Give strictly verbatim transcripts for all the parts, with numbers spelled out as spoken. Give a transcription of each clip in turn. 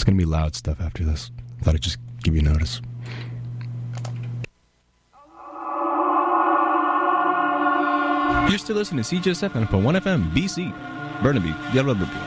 It's going to be loud stuff after this. Thought I'd just give you notice. You're still listening to C J S F ninety point one F M, B C, Burnaby, Diablo Burnaby.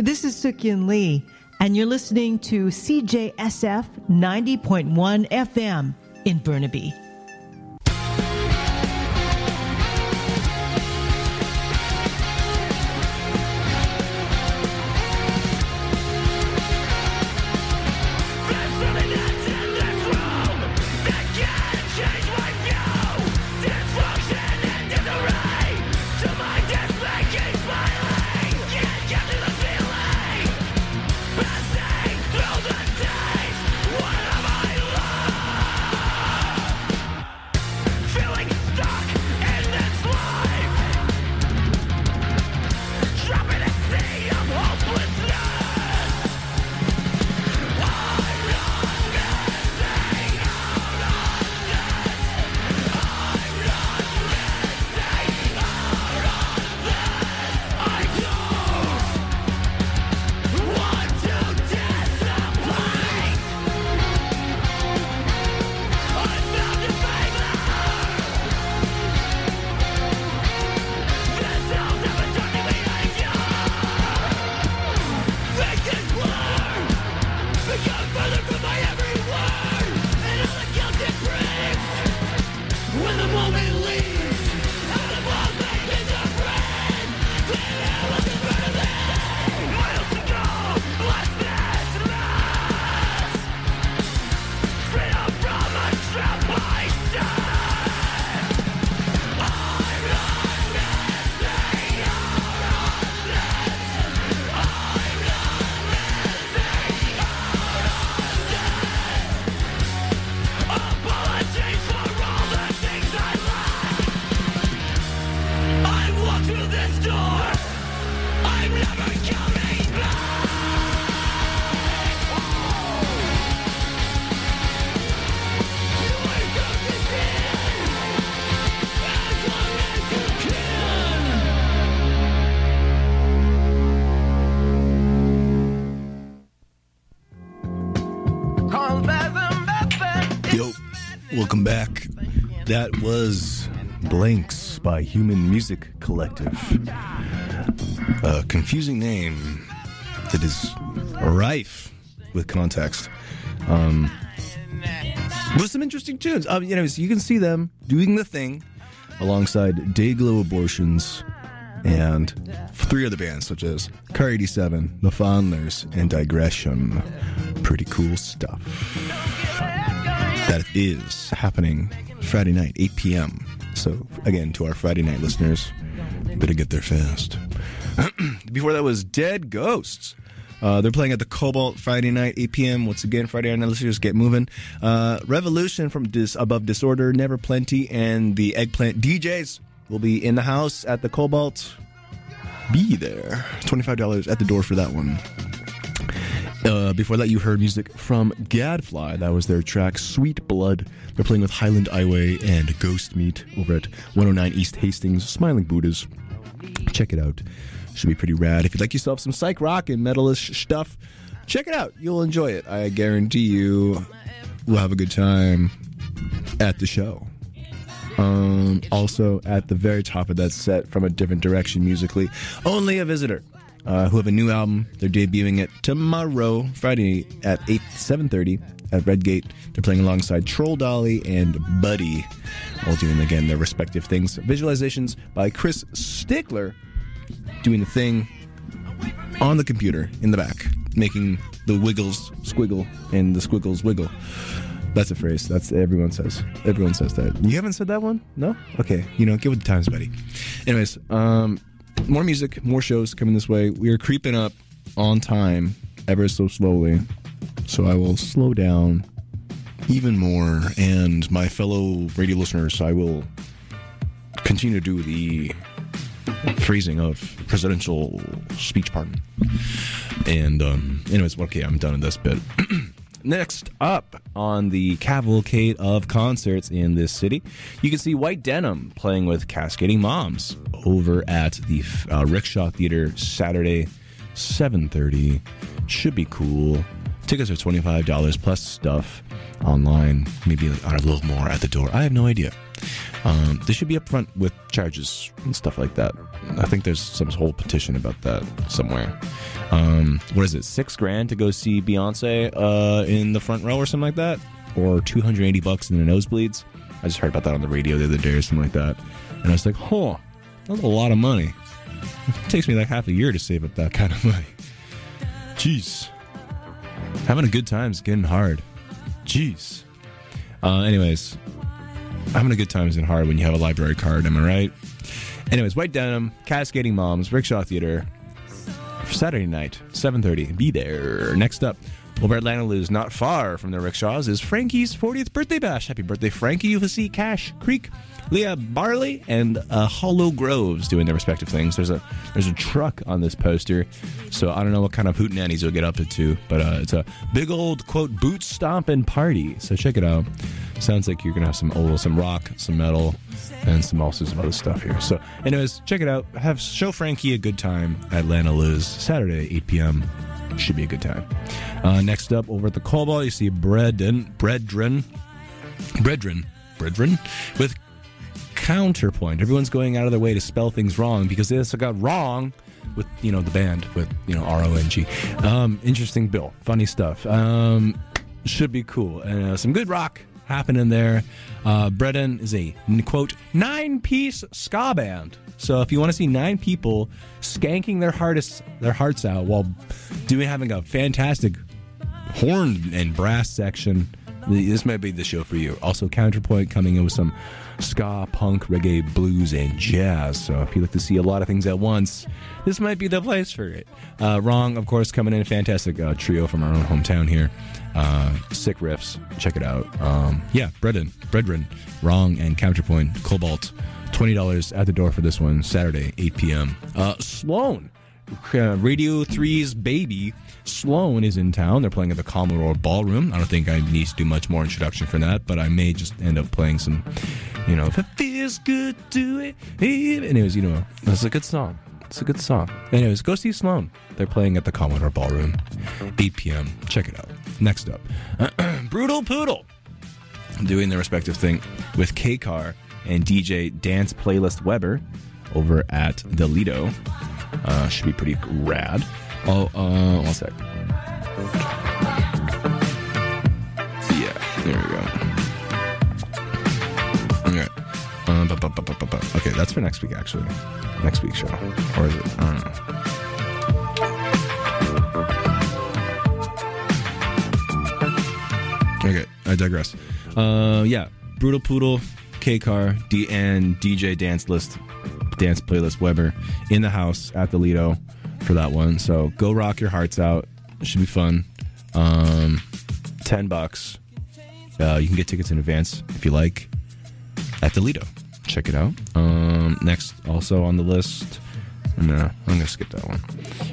This is Suk-Yun Lee, and you're listening to C J S F ninety point one F M in Burnaby. Welcome back. That was Blanks by Human Music Collective. A confusing name that is rife with context. Um, with some interesting tunes. Um, you know, so you can see them doing the thing alongside Dayglow Abortions and three other bands such as Car eighty-seven, The Fondlers, and Digression. Pretty cool stuff. That is happening Friday night, eight p.m. So, again, to our Friday night listeners, better get there fast. Before that was Dead Ghosts. Uh, they're playing at the Cobalt Friday night, eight p.m. Once again, Friday night listeners, get moving. Uh, Revolution from Dis- Above Disorder, Never Plenty, and the Eggplant D Js will be in the house at the Cobalt. Be there. twenty-five dollars at the door for that one. Uh, before that, you heard music from Gadfly. That was their track, Sweet Blood. They're playing with Highland Highway and Ghost Meat over at one oh nine East Hastings, Smiling Buddhas. Check it out. Should be pretty rad. If you'd like yourself some psych rock and metalish stuff, check it out. You'll enjoy it. I guarantee you will have a good time at the show. Um, also, at the very top of that set, from a different direction musically, Only a Visitor. Uh, who have a new album. They're debuting it tomorrow, Friday at eight seven thirty at Redgate. They're playing alongside Troll Dolly and Buddy, all doing, again, their respective things. Visualizations by Chris Stickler, doing the thing on the computer in the back, making the wiggles squiggle and the squiggles wiggle. That's a phrase. That's everyone says. Everyone says that. You haven't said that one? No? Okay. You know, get with the times, buddy. Anyways, um... more music, more shows coming this way. We are creeping up on time ever so slowly, so I will slow down even more. And my fellow radio listeners, I will continue to do the phrasing of presidential speech pardon. And um, anyways, okay, I'm done with this bit. Next up on the cavalcade of concerts in this city, you can see White Denim playing with Cascading Moms over at the uh, Rickshaw Theater Saturday, seven thirty. Should be cool. Tickets are twenty-five dollars plus stuff online. Maybe a little more at the door. I have no idea. Um, they should be upfront with charges and stuff like that. I think there's some whole petition about that somewhere. Um, what is it, six grand to go see Beyonce uh, in the front row or something like that? Or two hundred eighty bucks in the nosebleeds? I just heard about that on the radio the other day or something like that. And I was like, huh, that's a lot of money. It takes me like half a year to save up that kind of money. Jeez. Having a good time is getting hard. Jeez. Uh, anyways, having a good time is getting hard when you have a library card, am I right? Anyways, White Denim, Cascading Moms, Rickshaw Theater, for Saturday night, seven thirty. Be there. Next up, over at Lana Lou's, not far from the Rickshaws, is Frankie's fortieth birthday bash. Happy birthday, Frankie. You'll see Cash Creek, Leah Barley, and uh, Hollow Groves doing their respective things. There's a there's a truck on this poster, so I don't know what kind of hootenannies you'll get up to, but uh, it's a big old, quote, boot stomping party. So check it out. Sounds like you're going to have some old, some rock, some metal, and some also some other stuff here. So anyways, check it out. Have Show Frankie a good time at Lana Lou's, Saturday, eight p.m. Should be a good time. Uh, next up, over at the Cobalt, you see Bredren, Bredren, Bredren, Bredren, with Counterpoint. Everyone's going out of their way to spell things wrong because they also got wrong with, you know, the band with, you know, R O N G. Um, interesting bill. Funny stuff. Um, should be cool. And uh, some good rock happening there. Uh, Bredren is a, quote, nine-piece ska band. So if you want to see nine people skanking their hardest, their hearts out while doing having a fantastic horn and brass section, this might be the show for you. Also, Counterpoint coming in with some ska, punk, reggae, blues, and jazz. So if you like to see a lot of things at once, this might be the place for it. Uh, Wrong, of course, coming in. Fantastic uh, trio from our own hometown here. Uh, sick riffs. Check it out. Um, yeah, Bredren, Bredren, Wrong, and Counterpoint, Cobalt. twenty dollars at the door for this one, Saturday, eight p.m. Uh, Sloan, uh, Radio three's baby, Sloan is in town. They're playing at the Commodore Ballroom. I don't think I need to do much more introduction for that, but I may just end up playing some, you know, if it feels good, do it. Anyways, you know, it's a good song. It's a good song. Anyways, go see Sloan. They're playing at the Commodore Ballroom, eight p.m. Check it out. Next up, Brutal Poodle, doing their respective thing with K-Car and D J Dance Playlist Weber over at the Lido. Uh, should be pretty rad. Oh, uh, one sec. Yeah, there we go. Okay. Um, bu- bu- bu- bu- bu- bu- okay, that's for next week, actually. Next week's show. Or is it? I don't know. Okay, I digress. Uh, yeah, Brutal Poodle, K-Car, D and D J Dance List, Dance Playlist Weber in the house at the Lido for that one. So go rock your hearts out. It should be fun. Um, ten bucks. Uh, you can get tickets in advance if you like at the Lido. Check it out. Um, next, also on the list. No, I'm gonna skip that one.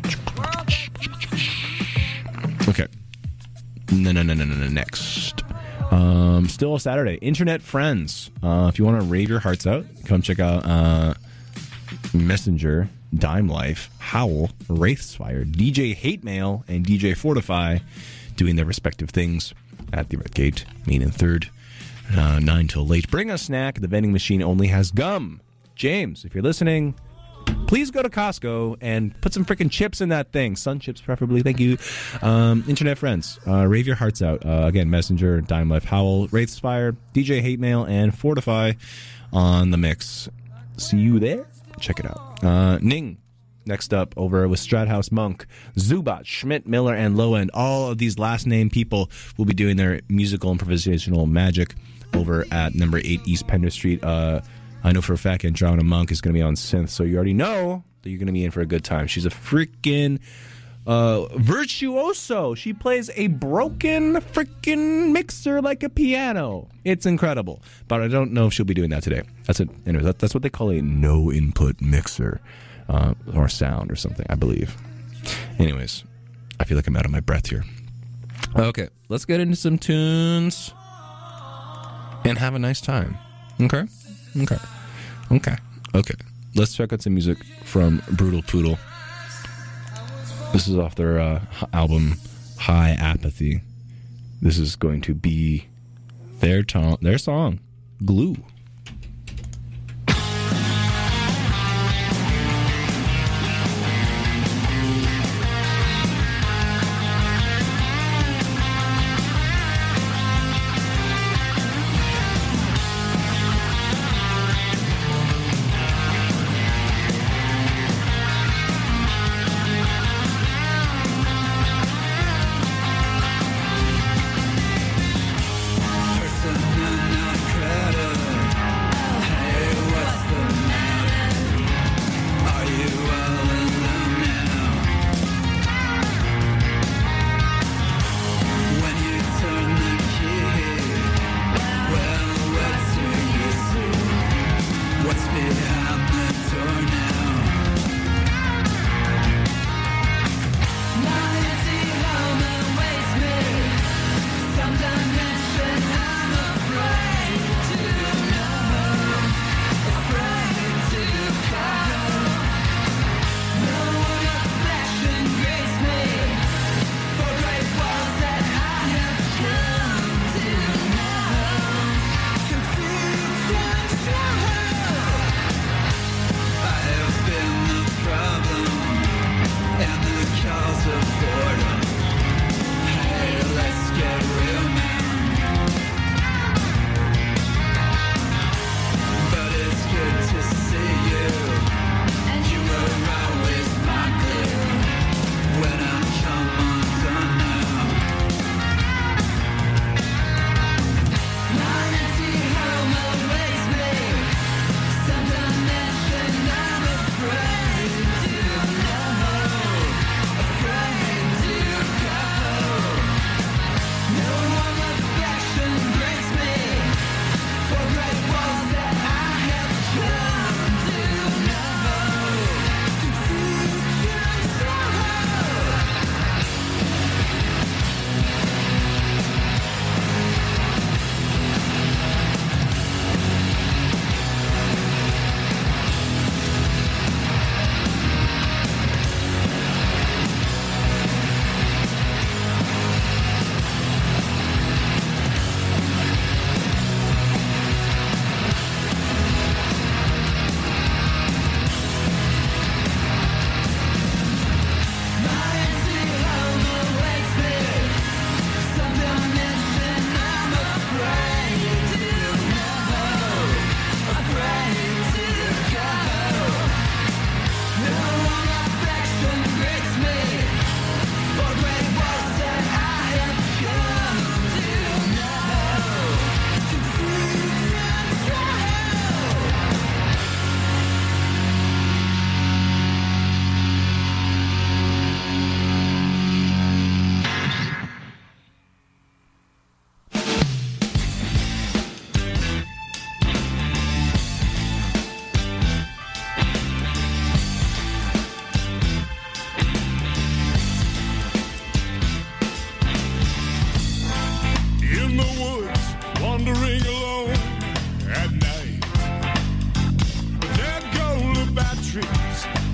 Okay. No, no, no, no, no, no. Next. Um, still Saturday. Internet Friends. Uh, if you want to rave your hearts out, come check out uh, Messenger, Dime Life, Howl, Wraithsfire, D J Hate Mail, and D J Fortify doing their respective things at the Red Gate, Main and Third, uh, nine till late. Bring a snack. The vending machine only has gum. James, if you're listening, please go to Costco and put some freaking chips in that thing. Sun chips, preferably. Thank you. Um, Internet Friends, uh, rave your hearts out. Uh, again, Messenger, Dime Life, Howl, Wraithsfire, D J Hate Mail, and Fortify on the mix. See you there. Check it out. Uh, Ning, next up, over with Strathouse Monk, Zubat, Schmidt, Miller, and Lowen. All of these last name people will be doing their musical improvisational magic over at number eight East Pender Street. Uh, I know for a fact Andromeda Monk is going to be on synth, so you already know that you're going to be in for a good time. She's a freaking uh, virtuoso. She plays a broken freaking mixer like a piano. It's incredible. But I don't know if she'll be doing that today. That's it. Anyway, that, that's what they call a no-input mixer uh, or sound or something, I believe. Anyways, I feel like I'm out of my breath here. Okay, let's get into some tunes and have a nice time. Okay? Okay. Okay. Okay. Let's check out some music from Brutal Poodle. This is off their uh, album High Apathy. This is going to be their, to- their song, Glue.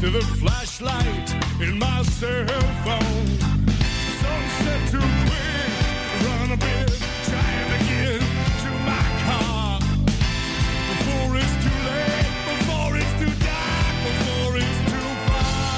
to the flashlight in my cell phone. Sunset too quick, run a bit, trying to get to my car. Before it's too late, before it's too dark, before it's too far.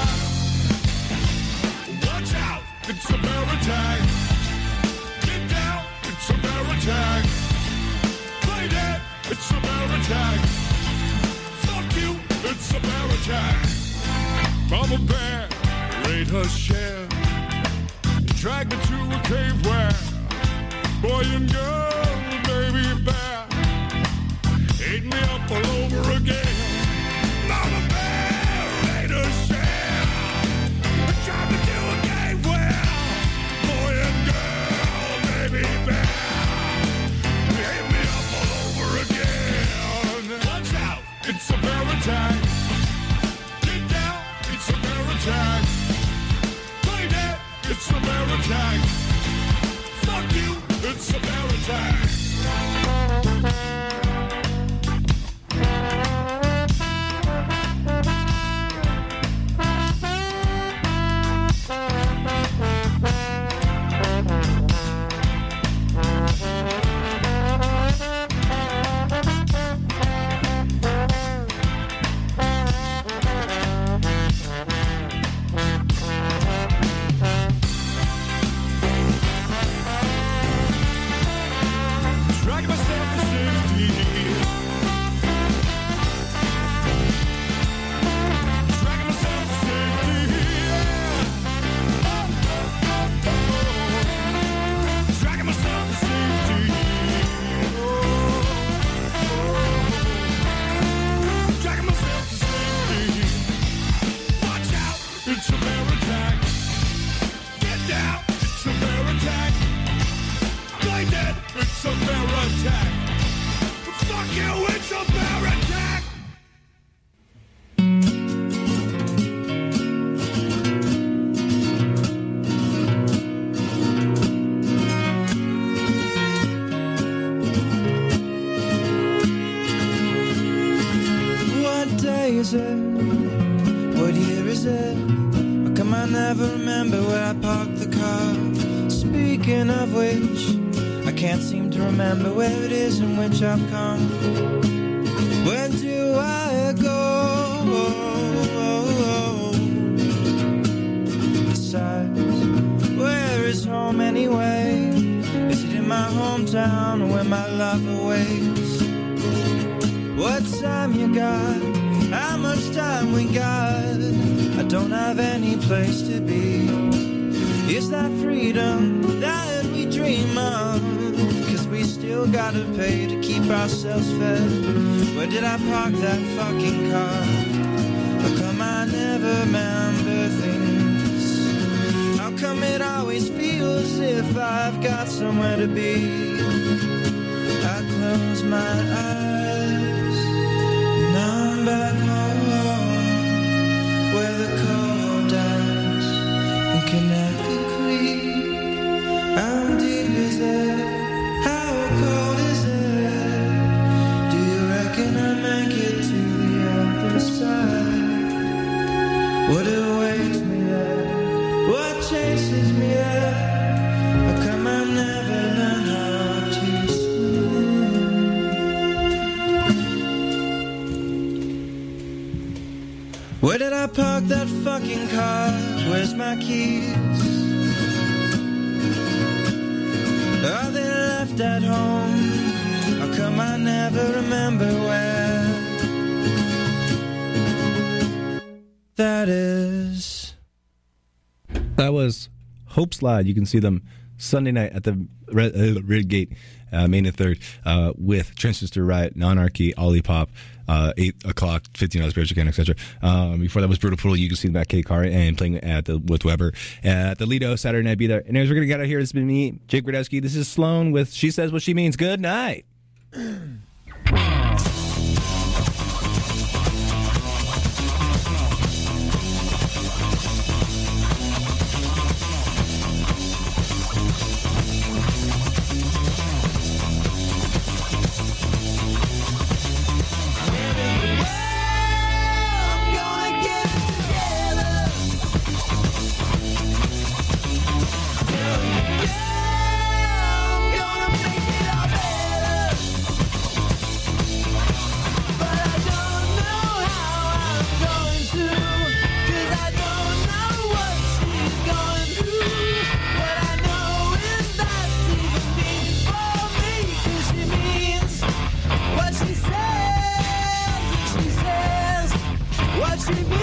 Watch out, it's a bear attack. Get down, it's a bear attack. Play dead, it's a bear attack. Fuck you, it's a bear attack. Mama bear ate her share, dragged me to a cave where boy and girl, baby bear, ate me up all over again. Mama bear ate her share, dragged me to a cave where boy and girl, baby bear, ate me up all over again. Watch out, it's a bear attack. Get down, it's a bear attack. Play dead, it's a bear attack. Fuck you, it's a bear attack. Drag myself to safety. Drag myself to safety. Drag myself to safety. Drag myself to safety. Watch out, it's a bear attack. Get down, it's a bear attack. Play dead, it's a bear attack. Fuck you, it's a bear attack. What day is it? What year is it? How come I never remember where I parked the car? Speaking of which, I can't seem to remember where it is in which I've come. Where do I go? Besides, where is home anyway? Is it in my hometown or where my love awaits? What time you got? How much time we got? I don't have any place to be. Is that freedom that we dream of? Cause we still gotta pay to keep ourselves fed. Where did I park that fucking car? How come I never remember things? How come it always feels as if I've got somewhere to be? I close my eyes, now I'm back home, where the cold dies and Connecticut Creek. How deep is it? How cold is it? Do you reckon I make it to the other side? What awaits me there? What chases me there? How come I never learn how to swim? Where did I park that fucking car? Where's my keys? Are they left at home? How come I never remember where that is? That was Hope Slide. You can see them Sunday night at the Red, uh, Red Gate, uh, Main and Third, uh, with Transistor Riot, Nonarchy, Olipop, uh, eight o'clock, fifteen hours, Spiritual Can, et cetera. Um, before that was Brutal Poodle. You can see them at K Car and playing at the with Weber at the Lido Saturday night. Be there. Anyways, we're gonna get out of here. This has been me, Jake Brodowski. This is Sloan with She Says What She Means. Good night. I'm gonna get it together. see me.